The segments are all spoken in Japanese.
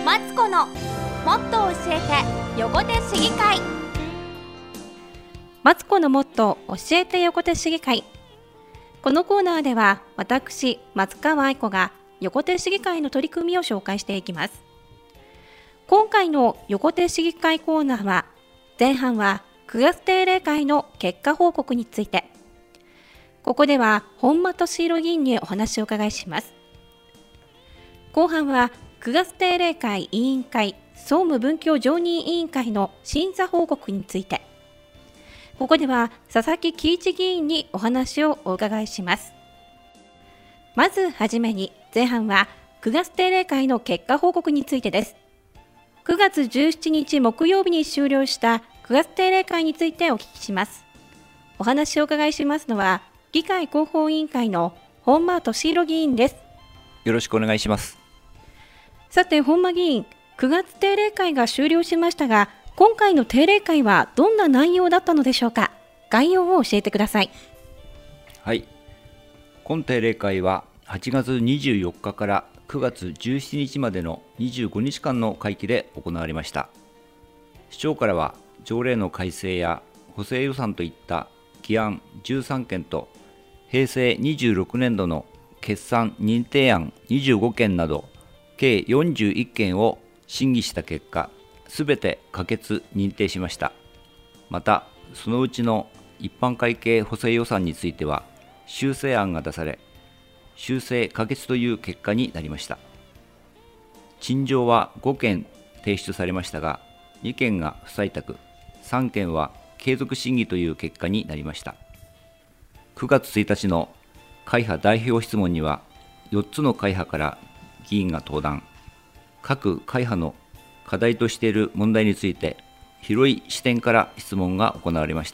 マツコのもっと教えて横手市議会。 マツコのもっと教えて横手市議会。このコーナーでは私松川愛子が横手市議会の取り組みを紹介していきます。今回の横手市議会コーナーは、前半は9月定例会の結果報告について、ここでは本間俊弘議員にお話を伺いします。後半は9月定例会委員会総務文教常任委員会の審査報告について、ここでは佐々木喜一議員にお話をお伺いします。まずはじめに、前半は9月定例会の結果報告についてです。9月17日木曜日に終了した9月定例会についてお聞きします。お話をお伺いしますのは、議会広報委員会の本間俊弘議員です。 よろしくお願いします。 さて本間議員、9月定例会が終了しましたが、今回の定例会はどんな内容だったのでしょうか。概要を教えてください。 はい、今定例会は8月24日から9月17日までの25日間の会期で行われました。市長からは条例の改正や補正予算といった議案13件と、平成26年度の決算認定案25件など計41件を審議した結果、すべて可決・認定しました。またそのうちの一般会計補正予算については修正案が出され、修正可決という結果になりました。陳情は5件提出されましたが、2件が不採択、3件は継続審議という結果になりました。9月1日の会派代表質問には、4つの会派から議員が登壇。各会派の課題としている問題について、広い視点から質問が行われました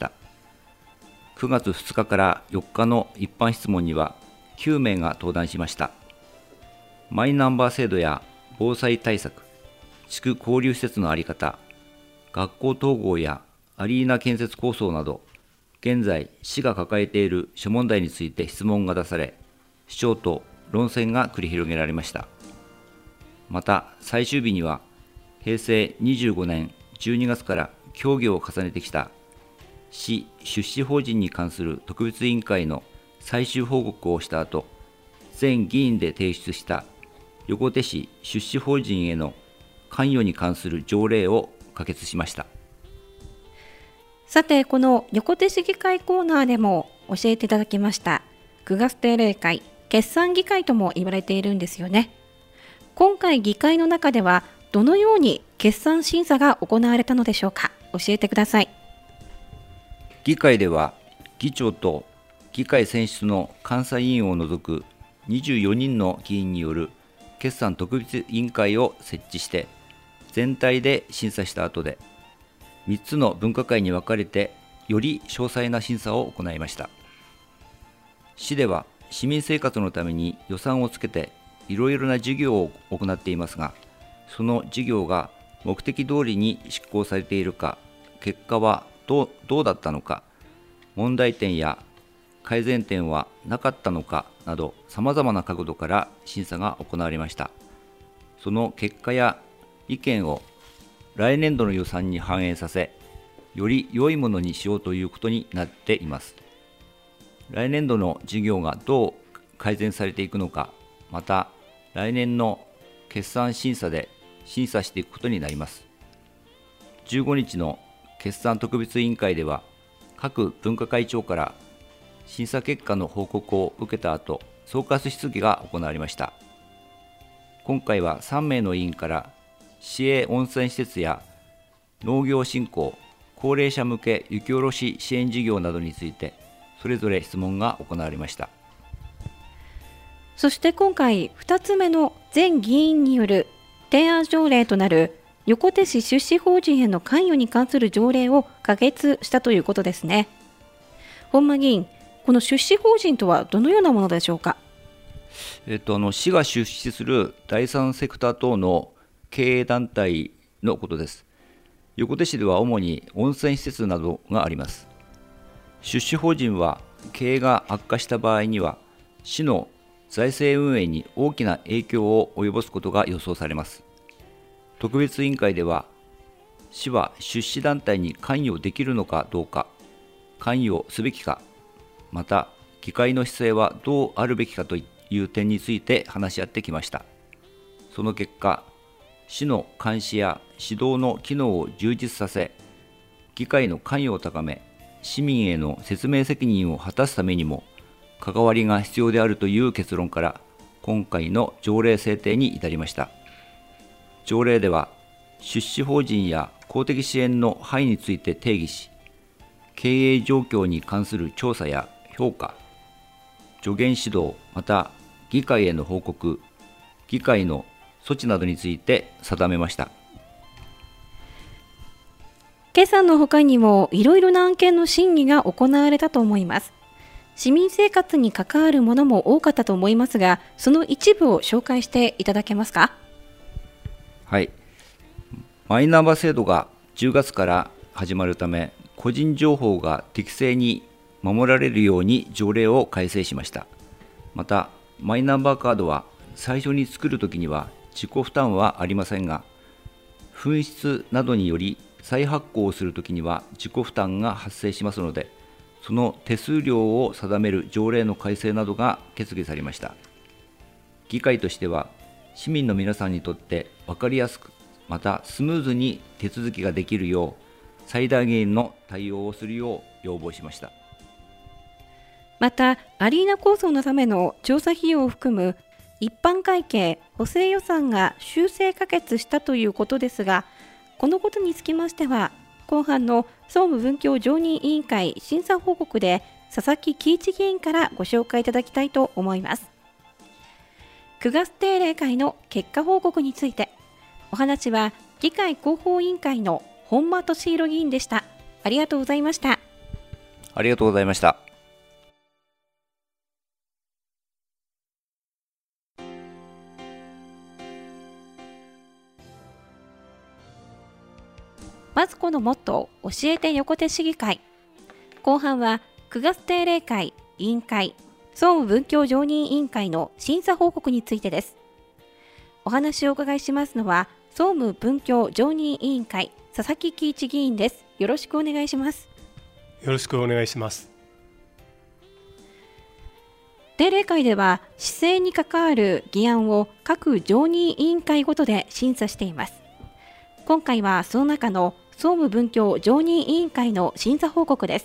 。9月2日から4日の一般質問には、9名が登壇しました。マイナンバー制度や防災対策、地区交流施設の在り方、学校統合やアリーナ建設構想など、現在市が抱えている諸問題について質問が出され、市長と論戦が繰り広げられました。また最終日には、平成25年12月から協議を重ねてきた市出資法人に関する特別委員会の最終報告をした後、全議員で提出した横手市出資法人への関与に関する条例を可決しました。 さて、この横手市議会コーナーでも教えていただきました9月定例会、決算議会とも言われているんですよね。今回議会の中ではどのように決算審査が行われたのでしょうか。教えてください。 議会では議長と議会選出の監査委員を除く24人の議員による決算特別委員会を設置して、全体で審査した後で、3つの分科会に分かれてより詳細な審査を行いました。市では市民生活のために予算をつけていろいろな事業を行っていますが、その事業が目的通りに執行されているか、結果はどうだったのか、問題点や改善点はなかったのかなど、さまざまな角度から審査が行われました。その結果や意見を来年度の予算に反映させ、より良いものにしようということになっています。来年度の事業がどう改善されていくのか、また来年の決算審査で審査していくことになります。15日の決算特別委員会では、各分科会長から審査結果の報告を受けた後、総括質疑が行われました。今回は3名の委員から市営温泉施設や農業振興、高齢者向け雪下ろし支援事業などについて、それぞれ質問が行われました。 そして今回2つ目の全議員による提案条例となる横手市出資法人への関与に関する条例を可決したということですね。本間議員、この出資法人とはどのようなものでしょうか。 市が出資する第三セクター等の経営団体のことです。横手市では主に温泉施設などがあります。出資法人は経営が悪化した場合には、市の財政運営に大きな影響を及ぼすことが予想されます。 特別委員会では、市は出資団体に関与できるのかどうか、関与すべきか、また議会の姿勢はどうあるべきかという点について話し合ってきました。その結果、市の監視や指導の機能を充実させ、議会の関与を高め、市民への説明責任を果たすためにも関わりが必要であるという結論から、今回の条例制定に至りました。条例では、出資法人や公的支援の範囲について定義し、経営状況に関する調査や評価、助言指導、また議会への報告、議会の措置などについて定めました。 決算の他にもいろいろな案件の審議が行われたと思います。市民生活に関わるものも多かったと思いますが、その一部を紹介していただけますか？ はい。マイナンバー制度が10月から始まるため、個人情報が適正に守られるように条例を改正しました。また、マイナンバーカードは最初に作るときには自己負担はありませんが、紛失などにより再発行をするときには自己負担が発生しますので、その手数料を定める条例の改正などが決議されました。議会としては、市民の皆さんにとって分かりやすく、またスムーズに手続きができるよう、最大限の対応をするよう要望しました。 また、アリーナ構想のための調査費用を含む一般会計補正予算が修正可決したということですが、このことにつきましては、後半の総務文教常任委員会審査報告で佐々木喜一議員からご紹介いただきたいと思います。9月定例会の結果報告について、お話は議会広報委員会の本間俊弘議員でした。ありがとうございました。 ありがとうございました。 マツコのモットー教えて横手市議会。後半は9月定例会委員会総務文教常任委員会の審査報告についてです。お話をお伺いしますのは総務文教常任委員会佐々木喜一議員です。よろしくお願いします。 よろしくお願いします。 定例会では市政に関わる議案を各常任委員会ごとで審査しています。今回はその中の総務文教常任委員会の審査報告です。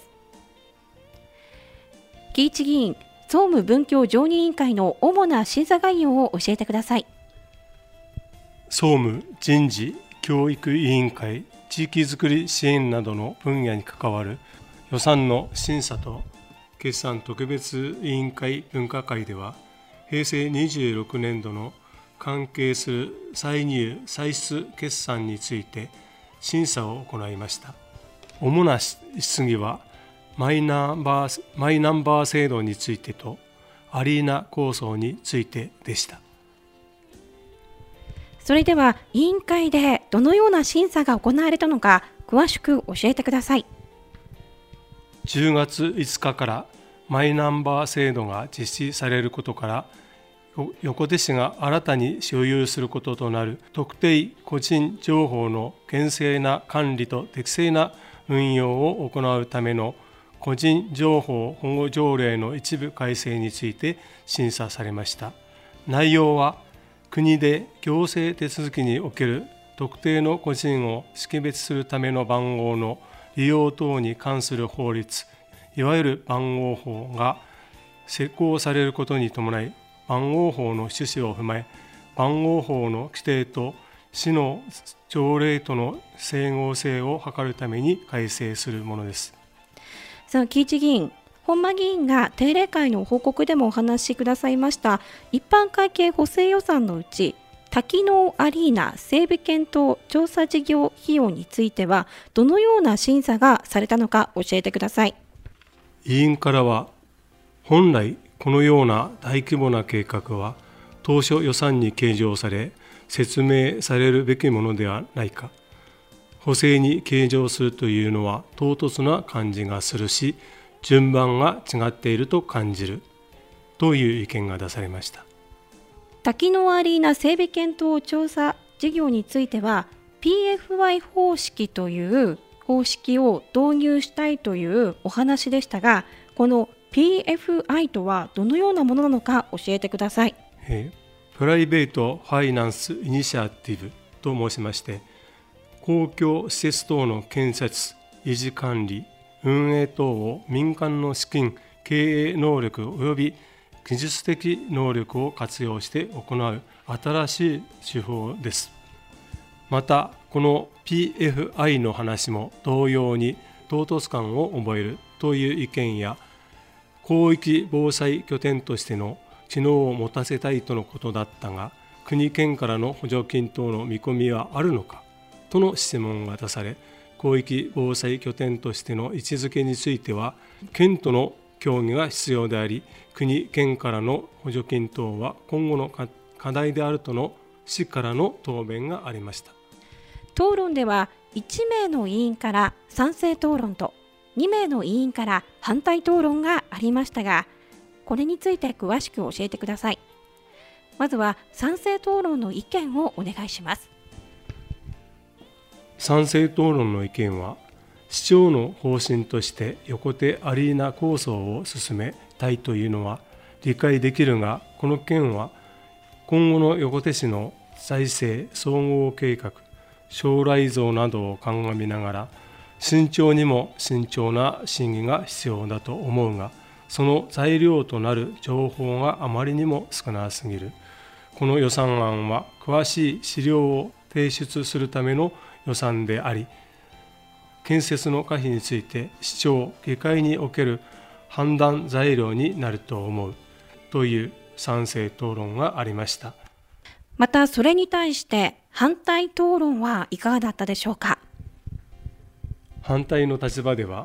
喜一議員、総務文教常任委員会の主な審査概要を教えてください。 総務、人事、教育委員会、地域づくり支援などの分野に関わる予算の審査と決算特別委員会分科会では、平成26年度の関係する歳入・歳出決算について審査を行いました。主な質疑はマイナンバー制度についてとアリーナ構想についてでした。 それでは委員会でどのような審査が行われたのか詳しく教えてください。 10月5日からマイナンバー制度が実施されることから、横手市が新たに所有することとなる特定個人情報の厳正な管理と適正な運用を行うための個人情報保護条例の一部改正について審査されました。内容は、国で行政手続きにおける特定の個人を識別するための番号の利用等に関する法律、いわゆる番号法が施行されることに伴い、番号法の趣旨を踏まえ、番号法の規定と市の条例との整合性を図るために改正するものです。 喜一議員、本間議員が定例会の報告でもお話しくださいました一般会計補正予算のうち、多機能アリーナ整備検討調査事業費用についてはどのような審査がされたのか教えてください。 委員からは、本来このような大規模な計画は当初予算に計上され説明されるべきものではないか、補正に計上するというのは唐突な感じがするし、順番が違っていると感じるという意見が出されました。 多機能アリーナ整備検討調査事業については PFI 方式という方式を導入したいというお話でしたが、この PFI とはどのようなものなのか教えてください。 プライベートファイナンスイニシアティブと申しまして、公共施設等の建設、維持管理、運営等を民間の資金、経営能力及び技術的能力を活用して行う新しい手法です。また、この PFI の話も同様に唐突感を覚えるという意見や、広域防災拠点としての機能を持たせたいとのことだったが、国県からの補助金等の見込みはあるのかとの質問が出され、広域防災拠点としての位置づけについては、県との協議が必要であり、国県からの補助金等は今後の課題であるとの市からの答弁がありました。 討論では1名の委員から賛成討論と2名の委員から反対討論がありましたが、これについて詳しく教えてください。まずは賛成討論の意見をお願いします。 賛成討論の意見は、市長の方針として横手アリーナ構想を進めたいというのは理解できるが、この件は今後の横手市の財政総合計画、将来像などを鑑みながら、慎重にも慎重な審議が必要だと思うが、その材料となる情報があまりにも少なすぎる。この予算案は詳しい資料を提出するための予算であり、建設の可否について市長、議会における判断材料になると思うという賛成討論がありました。 またそれに対して反対討論はいかがだったでしょうか。 反対の立場では、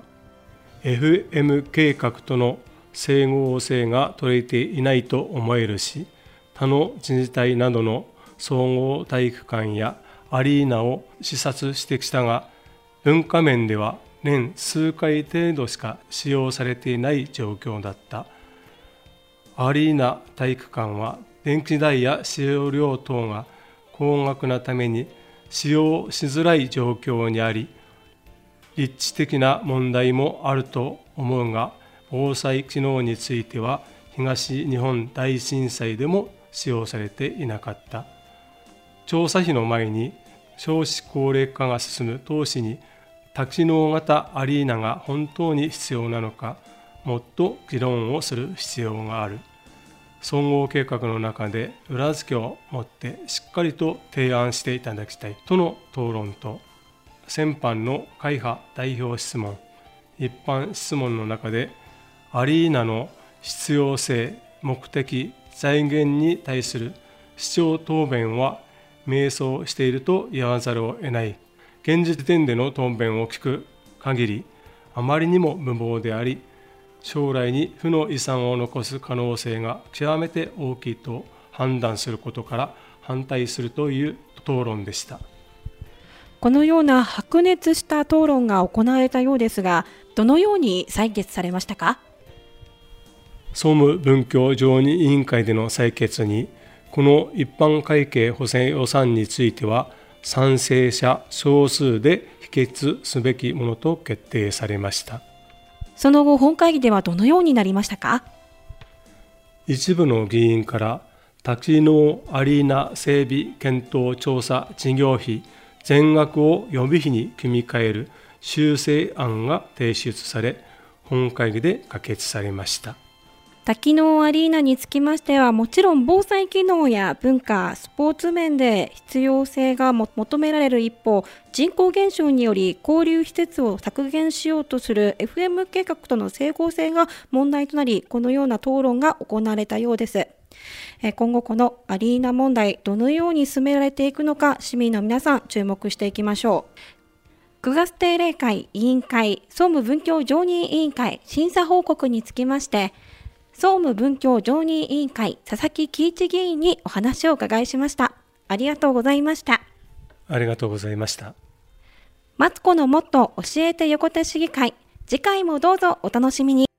FM 計画との整合性が取れていないと思えるし、他の自治体などの総合体育館やアリーナを視察してきたが、文化面では年数回程度しか使用されていない状況だった。アリーナ体育館は電気代や使用料等が高額なために使用しづらい状況にあり、立地的な問題もあると思うが、防災機能については東日本大震災でも使用されていなかった。調査費の前に少子高齢化が進む当市に多機能型アリーナが本当に必要なのか、もっと議論をする必要がある。総合計画の中で裏付けを持ってしっかりと提案していただきたいとの討論と、先般の会派代表質問、一般質問の中でアリーナの必要性、目的、財源に対する市長答弁は迷走していると言わざるを得ない。現時点での答弁を聞く限り、あまりにも無謀であり、将来に負の遺産を残す可能性が極めて大きいと判断することから反対するという討論でした。 このような白熱した討論が行われたようですが、どのように採決されましたか。 総務文教常任委員会での採決に、この一般会計補正予算については賛成者少数で否決すべきものと決定されました。 その後、本会議ではどのようになりましたか。 一部の議員から多機能アリーナ整備検討調査事業費全額を予備費に組み替える修正案が提出され、本会議で可決されました。 多機能アリーナにつきましては、もちろん防災機能や文化、スポーツ面で必要性が求められる一方、人口減少により交流施設を削減しようとする FM 計画との整合性が問題となり、このような討論が行われたようです。今後このアリーナ問題、どのように進められていくのか、市民の皆さん注目していきましょう。9月定例会委員会総務文教常任委員会審査報告につきまして、総務文教常任委員会佐々木喜一議員にお話をお伺いしました。ありがとうございました。 ありがとうございました。 マツコのもっと教えて横手市議会、次回もどうぞお楽しみに。